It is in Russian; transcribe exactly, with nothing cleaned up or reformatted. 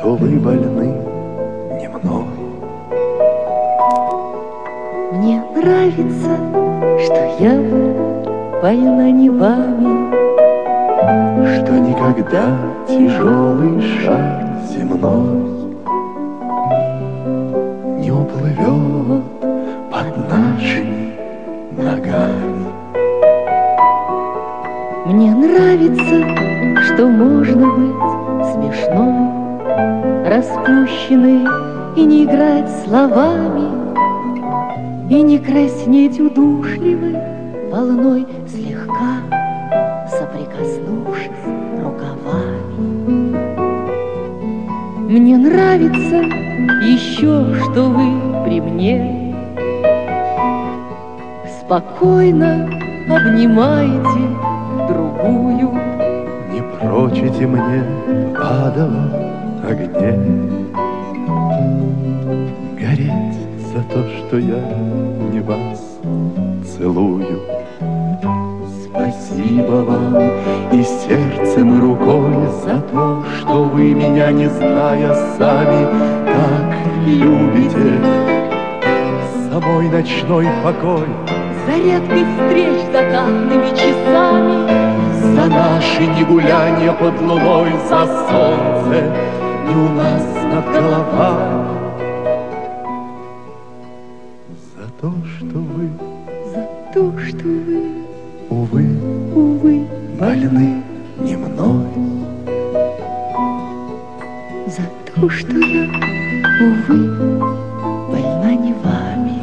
что вы больны не мной. Мне нравится, что я больна не вами, что никогда тяжелый шар земной не уплывет под нашими ногами. Мне нравится, что можно быть смешной, расплющенной и не играть словами, и не краснеть удушливой волной, слегка соприкоснувшись рукавами. Мне нравится еще, что вы при мне спокойно обнимаете другую. Не прочите мне в адовом огне гореть за то, что я не вас целую. Спасибо вам и сердцем, и рукой за то, что вы меня, не зная сами, так любите. За мой ночной покой, За редких встреч закатными часами, за наши негуляния под луной, за солнце не у нас над головами, за то, что вы, за то, что вы, увы, увы, больны не мной. за то, что я, увы, больна не вами.